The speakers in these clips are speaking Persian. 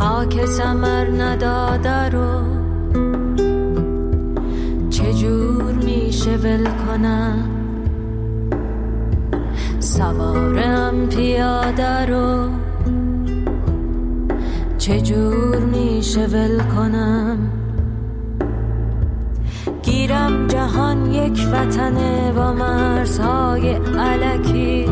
خاک ثمر نداده رو چجور میشه ول کنم؟ سوارم پیاده رو چجور میشه ول کنم؟ گیرم جهان یک وطنه با مرزهای الکی،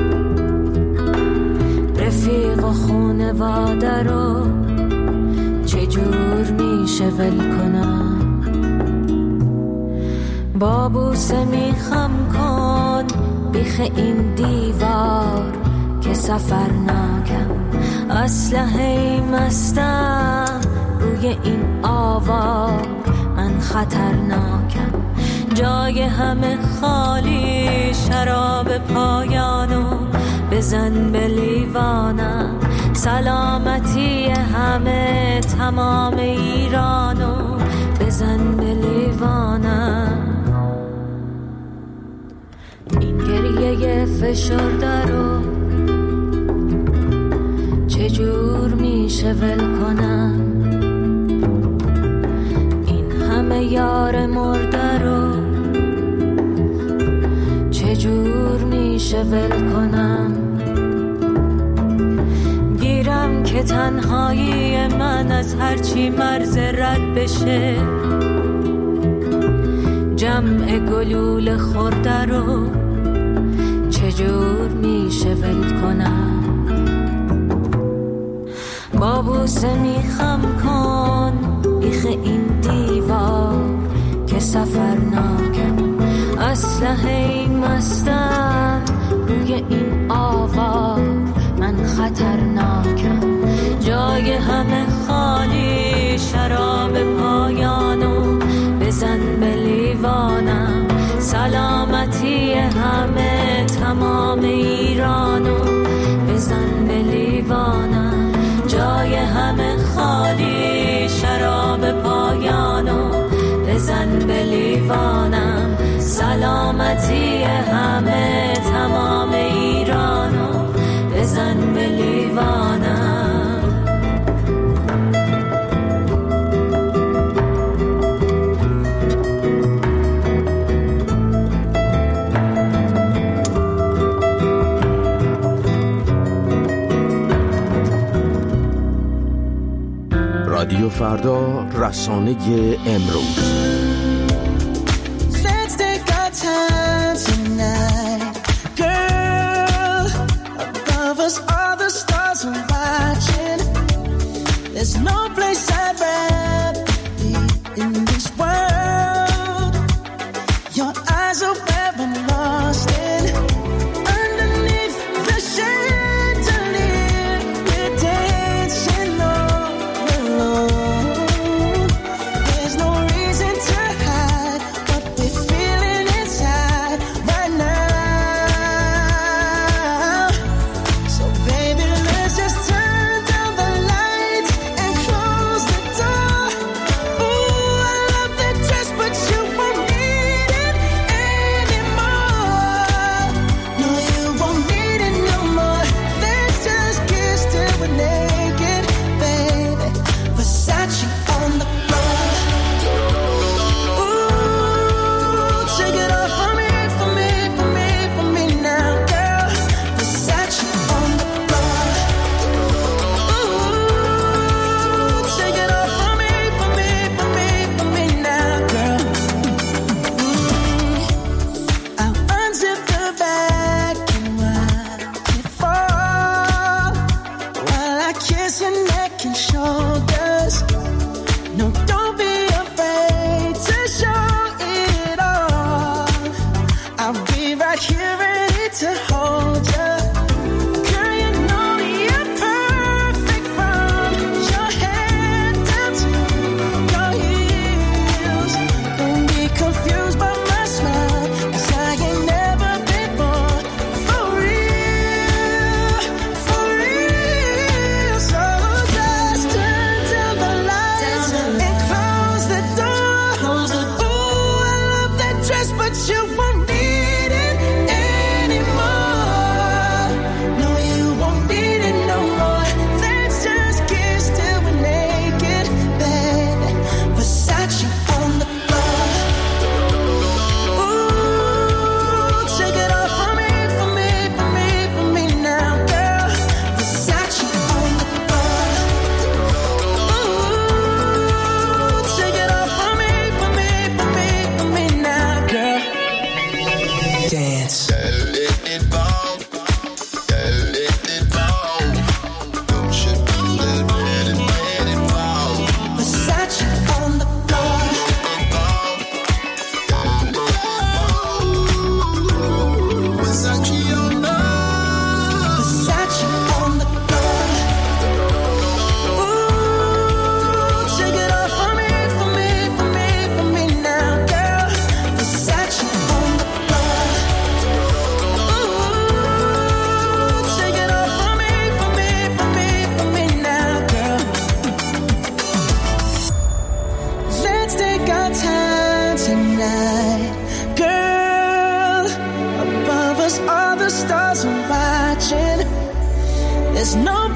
رفیق و خونواده رو چجور میشه ول کنم؟ با بوسه میخم کن بیخ این دیوار که سفر ناکم، اسلحه مستم روی این آوار، من خطرناکم. جای همه خالی، شراب پایانو بزن به لیوانم، سلامتی همه تمام ایرانو بزن به لیوانم. این گریه فشرده رو چجور میشه ول کنم؟ این همه یار مرده رو چجور میشه ول کنم؟ گیرم که تنهایی من از هرچی مرز رد بشه، جمع گلول خورده رو چجور میشه ول کنم؟ با بوسه میخم کن بیخ این دیوار که سفر ناکم، اسلحه مستم روی این آوار، من خطرناکم. جای همه خالی، شراب پایانو بزن به لیوانم، سلامتی همه تمام ایرانو بزن به لیوانم. جای همه خالی، شراب پایانو بزن به لیوانم، سلامتی همه تمام ایرانو بزن به لیوانم. رادیو فردا، رسانه امروز. Let's take our time tonight, girl. Above us all the stars are watching. There's no place I'd rather be in this world. Your eyes are where I'm lost in. Underneath the chandelier, we're dancing all alone. There's no reason to hide what we're feeling inside right now. So baby, let's just turn down the lights and close the door. Ooh, I love that dress, but you won't need it anymore. No, you won't need it no more. Let's just kiss till we're naked, baby. Versace on the floor. Ooh, take it off for me, for me, for me, for me now, girl. Versace on the floor. Ooh, take it off for me, for me, for me, for me now, girl. I'll unzip the bag and watch it fall while I kiss your neck and shoulders. No, don't be afraid to show it all. I'll be right here ready to hold you. Girl, you know you're perfect from your head down to your heels. Don't be confused by my smile, 'cause I ain't never been born for real, for real. So just turn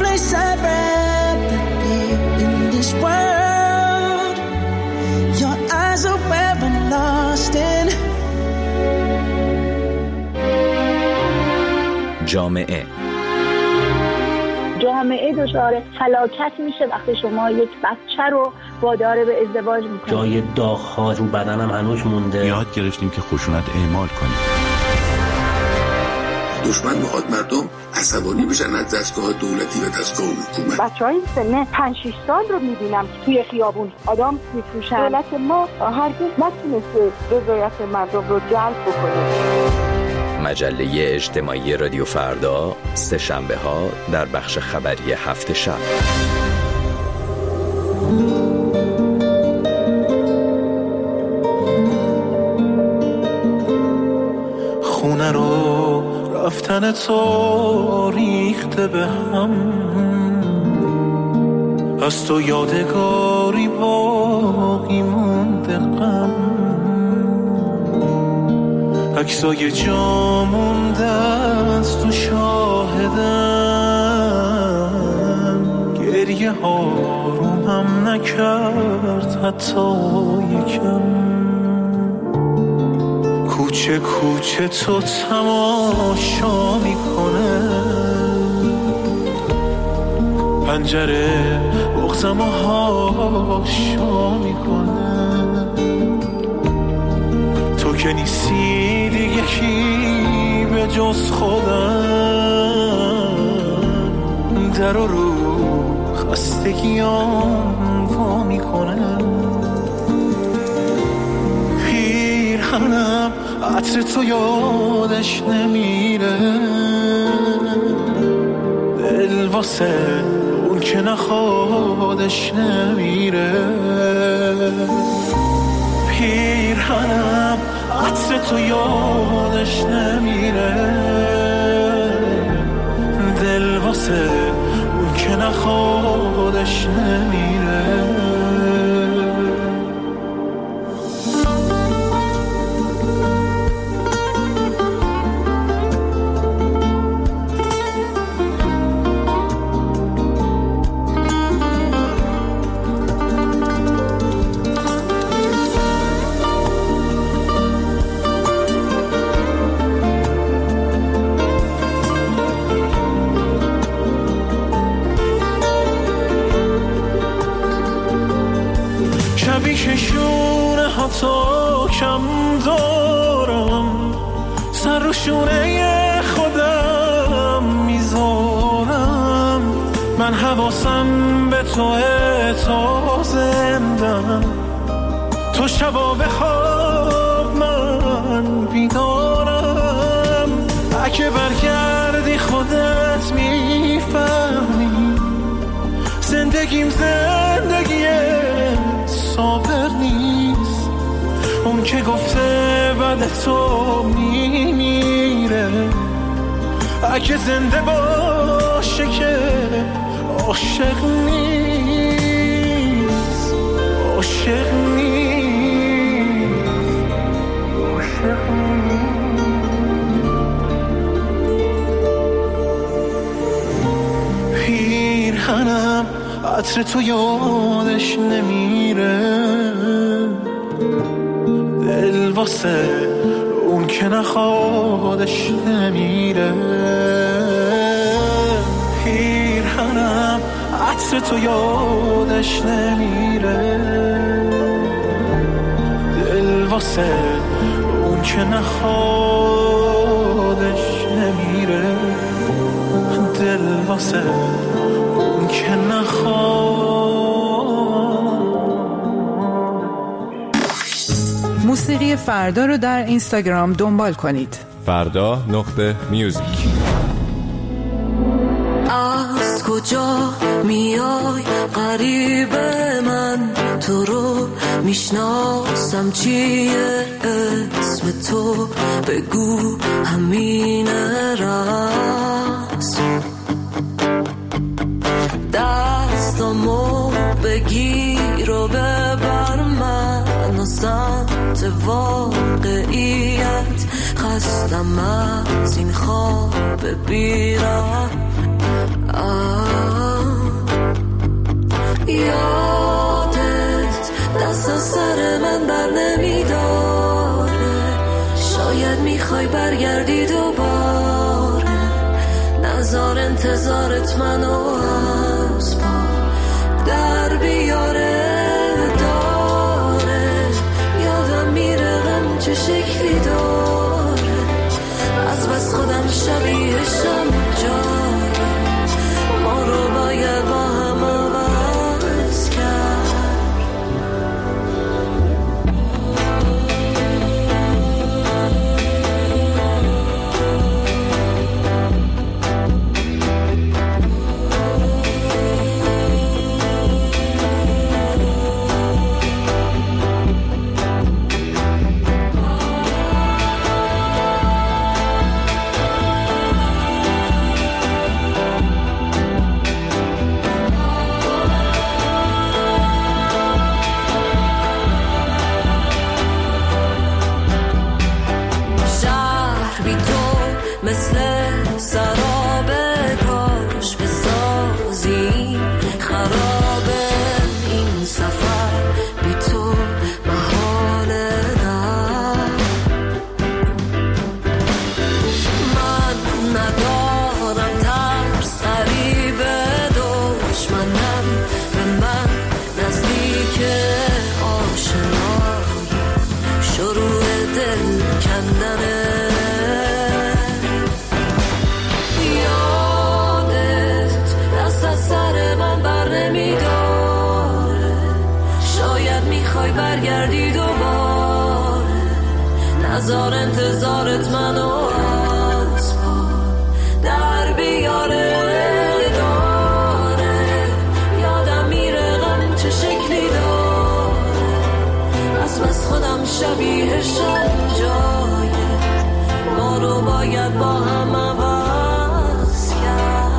place I'd rather be in this world. Your eyes are where I'm lost in. جامعه دچار فلاکت میشه وقتی شما یک بچه رو وادار به ازدواج میکنید. جای داغ‌ها رو بدنم هنوز مونده. یاد گرفتیم که خشونت اعمال کنیم. دشمن میخواد مردم عصبانی بشن از دستگاه دولتی و دستگاه حکومت. بچه‌های سن 5-6 سال رو میبینم که توی خیابون آدم میفروشن. دولت ما هرگز نتونسته رضایت مردم رو جلب بکنه. مجله اجتماعی رادیو فردا سه شنبه ها در بخش خبری هفت شب. خونه رو رفتن تو ریخته به هم، از تو یادگاری باقی مونده غم، عکسای جا مونده از تو شاهدم، گریه ها رو هم نکرد حتی یکم، کوچه کوچه تو تماشا میکنه، پنجره بغزم و هاشا میکنه، تو که نیستی دیگه کی به جز خودم، در رو خستگیام وا میکنه، پیرهنم عطر تو یادش نمیره، دل واسه اون که نخوادش نمیره، پیرهنم عطر تو یادش نمیره، دل واسه اون که نخوادش نمیره. شونه ها تا کم دارم، سر رو شونه خودم میذارم، من حواسم به توه تا زندم، تو شبا بخواب من بیدارم، اگه برگردی خودت میفهمی زندگیم زندگیه صابر نیست، اون که گفته بعد تو میمیره، اگه زنده باشه که عاشق نیست، عاشق نیست، عاشق نیست. پیرهنم عطر تو یادش نمیره، دل واسه اون که نخوادش نمیره، پیرهنم عطر تو یادش نمیره، دل واسه اون که نخوادش نمیره، دل واسه اون که موسیقی فردا رو در اینستاگرام دنبال کنید. فردا.میوزیک. از کجا میای غریب من، تو رو میشناسم چیه اسم تو، بگو همینه راست، دستامو بگیر و ببر من و سمت واقعیت، خستم از این خواب بیرم، یادت دست از سر من بر نمیداره، شاید میخوای برگردی دوباره، نظر انتظارت منو از پا در بیاره. داره یادم میره غم چه شکلی داره، از بس خودم شبیهشم جای ما رو باید با هم عوض کرد. مثل سرابه کاش بسازی خرابه این سفر بی تو محاله نه. من ندارم ترس غریبه دشمنم به من نزدیک آشنایی شروع دل کندنه. برگردی دوباره، نظر انتظارت منو از پا در بیاره. داره یادم میره غم چه شکلی داره، از بس خودم شبیهشم جای ما رو باید با هم عوض کرد.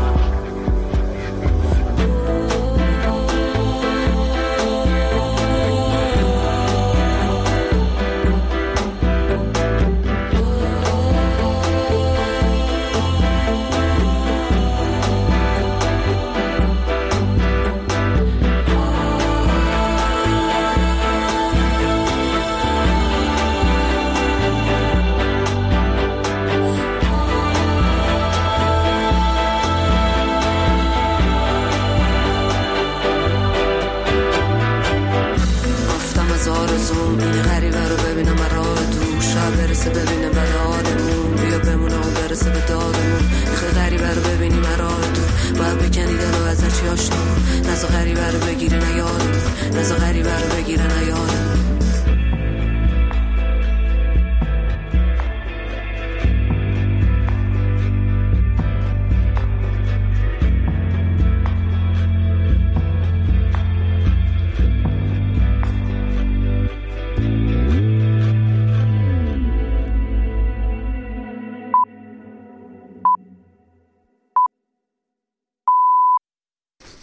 این غریبه رو ببینم راه تو شب برسه ببینه بعد آدمون بیا بمونه و برسه به دادمون. این غریبه رو ببینیم راه تو باید بکنی دل و ازش آشنا، نزا غریبه رو بگیره نیادمون، نزا غریبه رو بگیره نیادمون.